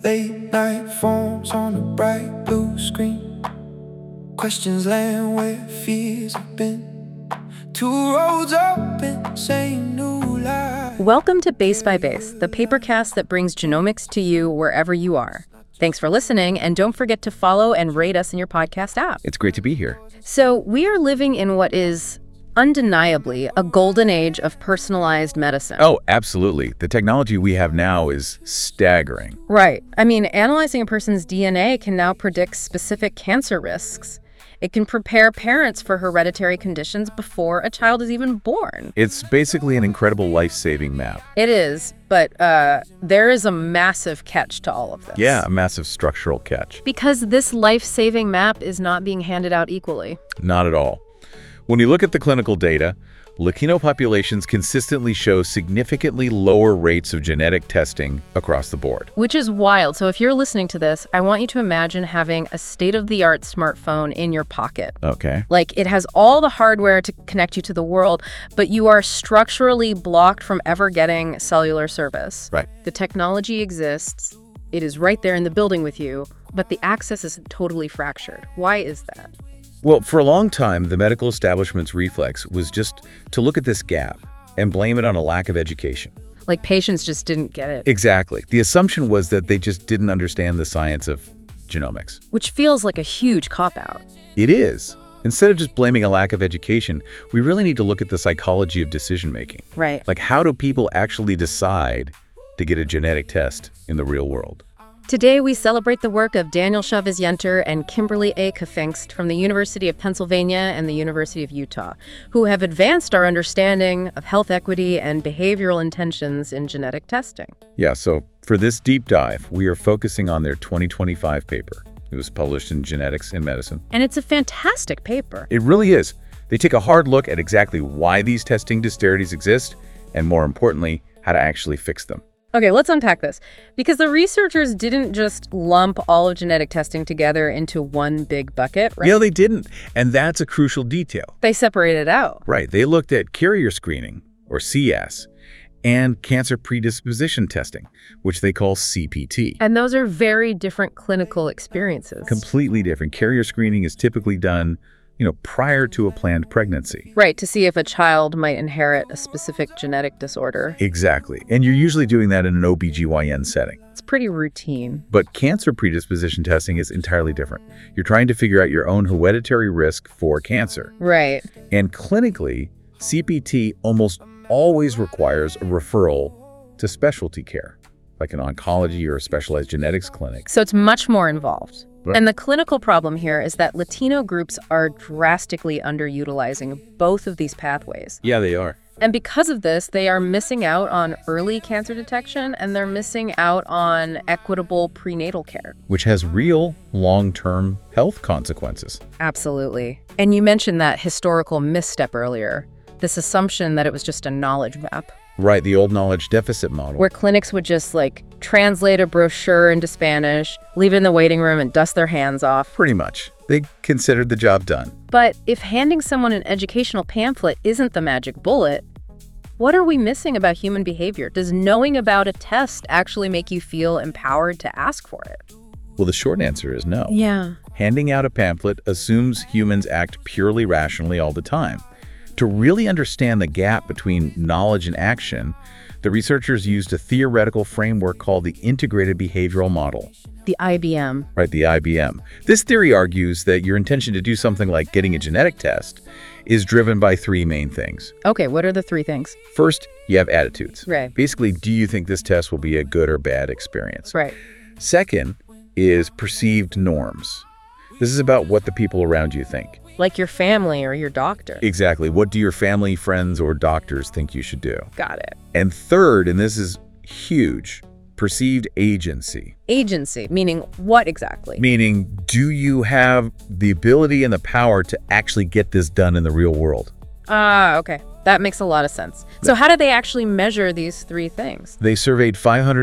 Late night phones on a bright blue screen. Questions land where fears have been. Two roads open, same new life. Welcome to Base by Base, the papercast that brings genomics to you wherever you are. Thanks for listening, and don't forget to follow and rate us in your podcast app. It's great to be here. So we are living in what is undeniably a golden age of personalized medicine. Oh, absolutely. The technology we have now is staggering. Right. I mean, analyzing a person's DNA can now predict specific cancer risks. It can prepare parents for hereditary conditions before a child is even born. It's basically an incredible life-saving map. It is, but there is a massive catch to all of this. Yeah, a massive structural catch. Because this life-saving map is not being handed out equally. Not at all. When you look at the clinical data, Latino populations consistently show significantly lower rates of genetic testing across the board. Which is wild. So if you're listening to this, I want you to imagine having a state-of-the-art smartphone in your pocket. Okay. Like, it has all the hardware to connect you to the world, but you are structurally blocked from ever getting cellular service. Right. The technology exists. It is right there in the building with you, but the access is totally fractured. Why is that? Well, for a long time, the medical establishment's reflex was just to look at this gap and blame it on a lack of education. Like, patients just didn't get it. Exactly. The assumption was that they just didn't understand the science of genomics. Which feels like a huge cop-out. It is. Instead of just blaming a lack of education, we really need to look at the psychology of decision-making. Right. Like, how do people actually decide to get a genetic test in the real world? Today, we celebrate the work of Daniel Chavez-Yenter and Kimberly A. Kafingst from the University of Pennsylvania and the University of Utah, who have advanced our understanding of health equity and behavioral intentions in genetic testing. Yeah, so for this deep dive, we are focusing on their 2025 paper. It was published in Genetics in Medicine. And it's a fantastic paper. It really is. They take a hard look at exactly why these testing disparities exist, and more importantly, how to actually fix them. Okay, let's unpack this. Because the researchers didn't just lump all of genetic testing together into one big bucket, right? Yeah, they didn't. And that's a crucial detail. They separated out. Right. They looked at carrier screening, or CS, and cancer predisposition testing, which they call CPT. And those are very different clinical experiences. Completely different. Carrier screening is typically done, prior to a planned pregnancy. Right, to see if a child might inherit a specific genetic disorder. Exactly. And you're usually doing that in an OBGYN setting. It's pretty routine. But cancer predisposition testing is entirely different. You're trying to figure out your own hereditary risk for cancer. Right. And clinically, CPT almost always requires a referral to specialty care, like an oncology or a specialized genetics clinic. So it's much more involved. Right. And the clinical problem here is that Latino groups are drastically underutilizing both of these pathways. Yeah, they are. And because of this, they are missing out on early cancer detection, and they're missing out on equitable prenatal care. Which has real long-term health consequences. Absolutely. And you mentioned that historical misstep earlier, this assumption that it was just a knowledge map. Right, the old knowledge deficit model. Where clinics would just translate a brochure into Spanish, leave it in the waiting room, and dust their hands off. Pretty much. They considered the job done. But if handing someone an educational pamphlet isn't the magic bullet, what are we missing about human behavior? Does knowing about a test actually make you feel empowered to ask for it? Well, the short answer is no. Yeah. Handing out a pamphlet assumes humans act purely rationally all the time. To really understand the gap between knowledge and action, the researchers used a theoretical framework called the Integrated Behavioral Model. The IBM. Right, the IBM. This theory argues that your intention to do something like getting a genetic test is driven by three main things. Okay, what are the three things? First, you have attitudes. Right. Basically, do you think this test will be a good or bad experience? Right. Second is perceived norms. This is about what the people around you think. Like your family or your doctor. Exactly. What do your family, friends, or doctors think you should do? Got it. And third, and this is huge, perceived agency. Agency, meaning what exactly? Meaning, do you have the ability and the power to actually get this done in the real world? Okay. That makes a lot of sense. So how do they actually measure these three things? They surveyed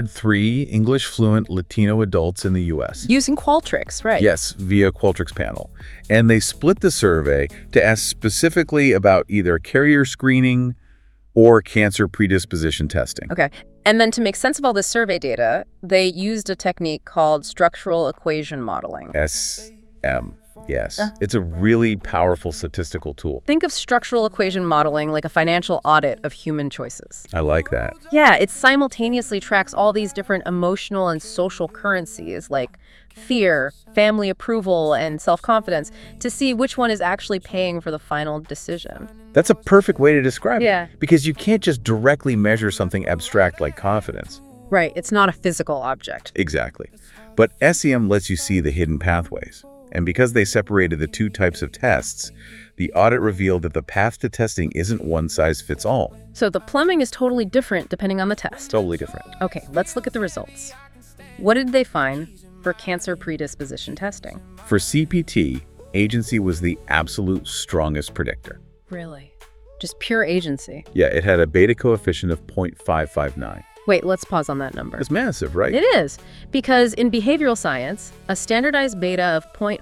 503 English-fluent Latino adults in the U.S. Using Qualtrics, right? Yes, via Qualtrics panel. And they split the survey to ask specifically about either carrier screening or cancer predisposition testing. Okay. And then to make sense of all this survey data, they used a technique called structural equation modeling. SM. Yes. It's a really powerful statistical tool. Think of structural equation modeling like a financial audit of human choices. I like that. Yeah, it simultaneously tracks all these different emotional and social currencies like fear, family approval, and self-confidence to see which one is actually paying for the final decision. That's a perfect way to describe Yeah. it. Because you can't just directly measure something abstract like confidence. Right, it's not a physical object. Exactly. But SEM lets you see the hidden pathways. And because they separated the two types of tests, the audit revealed that the path to testing isn't one size fits all. So the plumbing is totally different depending on the test. Totally different. Okay, let's look at the results. What did they find for cancer predisposition testing? For CPT, agency was the absolute strongest predictor. Really? Just pure agency. Yeah, it had a beta coefficient of 0.559. Wait, let's pause on that number. It's massive, right? It is, because in behavioral science, a standardized beta of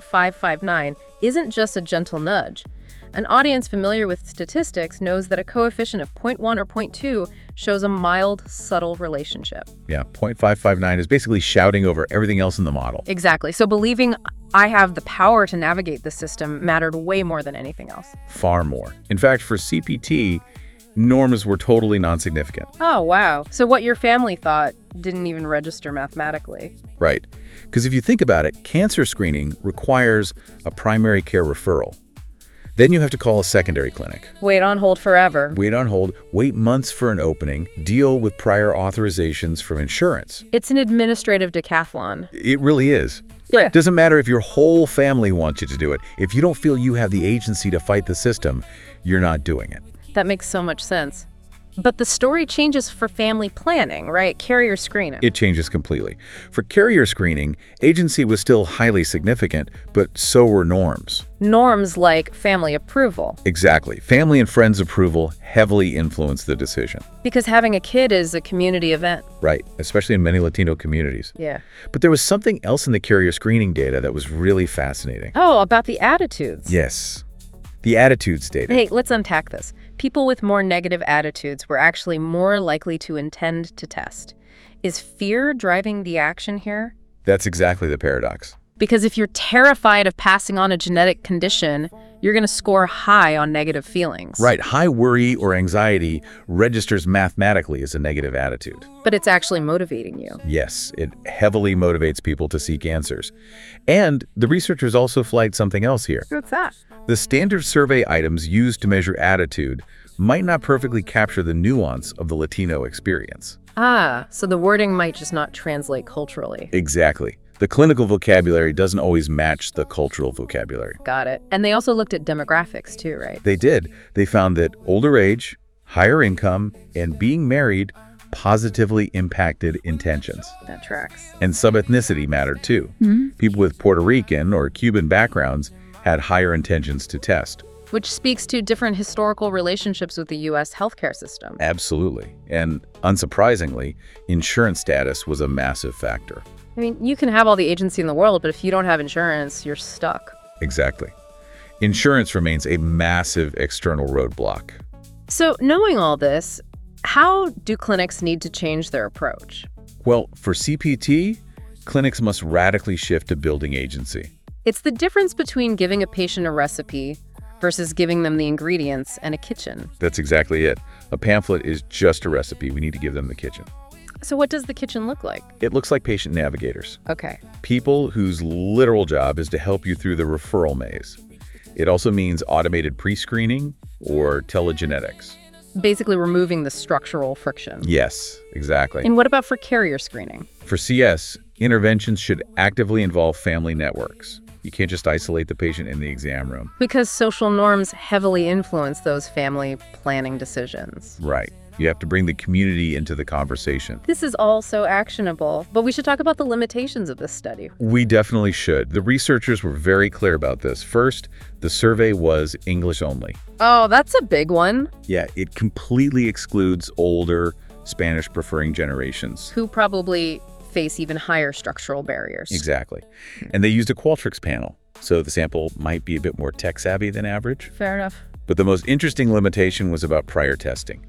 0.559 isn't just a gentle nudge. An audience familiar with statistics knows that a coefficient of 0.1 or 0.2 shows a mild, subtle relationship. Yeah, 0.559 is basically shouting over everything else in the model. Exactly. So believing I have the power to navigate the system mattered way more than anything else. Far more. In fact, for CPT, norms were totally non-significant. Oh, wow. So what your family thought didn't even register mathematically. Right. Because if you think about it, cancer screening requires a primary care referral. Then you have to call a secondary clinic. Wait on hold forever. Wait on hold, wait months for an opening, deal with prior authorizations from insurance. It's an administrative decathlon. It really is. Yeah. It doesn't matter if your whole family wants you to do it. If you don't feel you have the agency to fight the system, you're not doing it. That makes so much sense. But the story changes for family planning, right? Carrier screening. It changes completely. For carrier screening, agency was still highly significant, but so were norms. Norms like family approval. Exactly. Family and friends' approval heavily influenced the decision. Because having a kid is a community event. Right, especially in many Latino communities. Yeah. But there was something else in the carrier screening data that was really fascinating. Oh, about the attitudes. Yes, the attitudes data. Hey, let's unpack this. People with more negative attitudes were actually more likely to intend to test. Is fear driving the action here? That's exactly the paradox. Because if you're terrified of passing on a genetic condition, you're going to score high on negative feelings. Right, high worry or anxiety registers mathematically as a negative attitude. But it's actually motivating you. Yes, it heavily motivates people to seek answers. And the researchers also flagged something else here. What's that? The standard survey items used to measure attitude might not perfectly capture the nuance of the Latino experience. Ah, so the wording might just not translate culturally. Exactly. The clinical vocabulary doesn't always match the cultural vocabulary. Got it. And they also looked at demographics too, right? They did. They found that older age, higher income, and being married positively impacted intentions. That tracks. And subethnicity mattered too. People with Puerto Rican or Cuban backgrounds had higher intentions to test. Which speaks to different historical relationships with the U.S. healthcare system. Absolutely. And unsurprisingly, insurance status was a massive factor. I mean, you can have all the agency in the world, but if you don't have insurance, you're stuck. Exactly. Insurance remains a massive external roadblock. So knowing all this, how do clinics need to change their approach? Well, for CPT, clinics must radically shift to building agency. It's the difference between giving a patient a recipe versus giving them the ingredients and a kitchen. That's exactly it. A pamphlet is just a recipe. We need to give them the kitchen. So what does the kitchen look like? It looks like patient navigators. Okay. People whose literal job is to help you through the referral maze. It also means automated pre-screening or telegenetics. Basically removing the structural friction. Yes, exactly. And what about for carrier screening? For CS, interventions should actively involve family networks. You can't just isolate the patient in the exam room. Because social norms heavily influence those family planning decisions. Right. You have to bring the community into the conversation. This is all so actionable, but we should talk about the limitations of this study. We definitely should. The researchers were very clear about this. First, the survey was English only. Oh, that's a big one. Yeah, it completely excludes older Spanish-preferring generations. Who probably face even higher structural barriers. Exactly. And they used a Qualtrics panel, so the sample might be a bit more tech-savvy than average. Fair enough. But the most interesting limitation was about prior testing.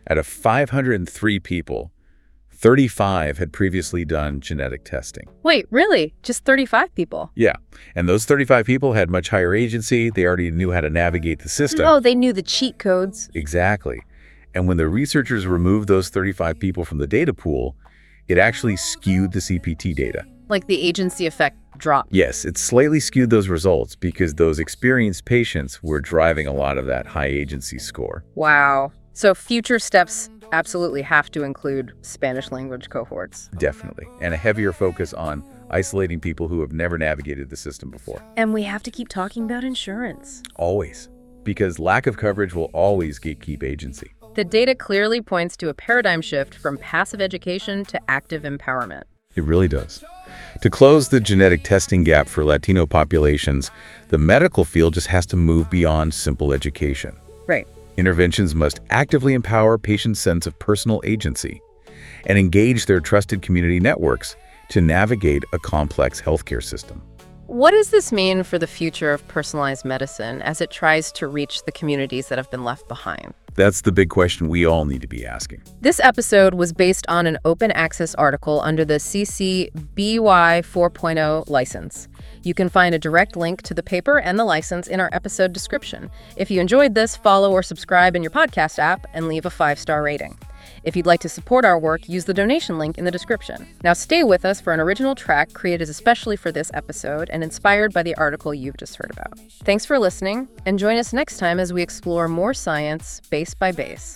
Out of 503 people, 35 had previously done genetic testing. Wait, really? Just 35 people? Yeah, and those 35 people had much higher agency. They already knew how to navigate the system. Oh, they knew the cheat codes. Exactly. And when the researchers removed those 35 people from the data pool, it actually skewed the CPT data. Like the agency effect dropped. Yes, it slightly skewed those results because those experienced patients were driving a lot of that high agency score. Wow. So future steps absolutely have to include Spanish language cohorts. Definitely. And a heavier focus on isolating people who have never navigated the system before. And we have to keep talking about insurance. Always. Because lack of coverage will always gatekeep agency. The data clearly points to a paradigm shift from passive education to active empowerment. It really does. To close the genetic testing gap for Latino populations, the medical field just has to move beyond simple education. Right. Interventions must actively empower patients' sense of personal agency and engage their trusted community networks to navigate a complex healthcare system. What does this mean for the future of personalized medicine as it tries to reach the communities that have been left behind? That's the big question we all need to be asking. This episode was based on an open access article under the CC BY 4.0 license. You can find a direct link to the paper and the license in our episode description. If you enjoyed this, follow or subscribe in your podcast app and leave a 5-star rating. If you'd like to support our work, use the donation link in the description. Now stay with us for an original track created especially for this episode and inspired by the article you've just heard about. Thanks for listening, and join us next time as we explore more science base by base.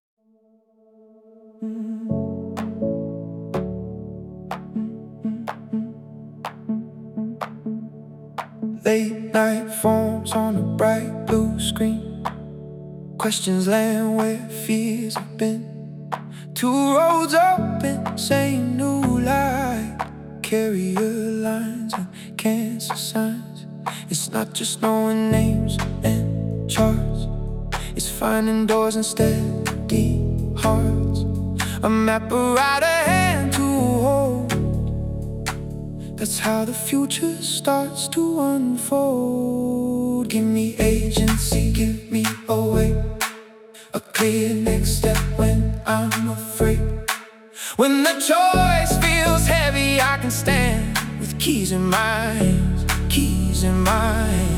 Late night phones on a bright blue screen. Questions land where fears have been. Two roads open, same new light. Carrier lines and cancer signs. It's not just knowing names and charts. It's finding doors instead of deep hearts. A map around a hand to hold. That's how the future starts to unfold. Give me agency, give me a way. A clear next step when I'm afraid. When the choice feels heavy, I can stand with keys in my hands, keys in my hands.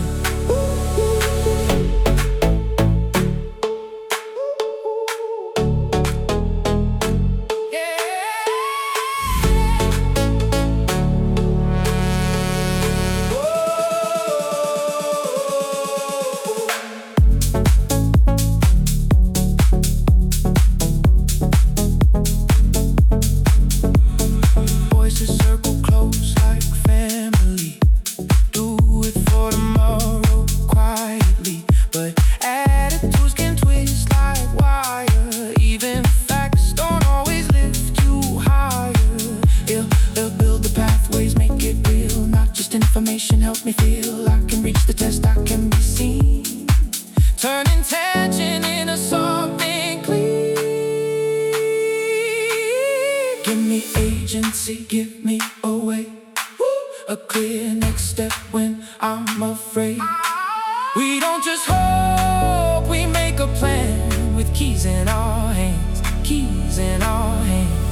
Information help me feel I can reach the test, I can be seen. Turning tension into something clear. Give me agency, give me a way. A clear next step when I'm afraid. We don't just hope, we make a plan with keys in our hands, keys in our hands.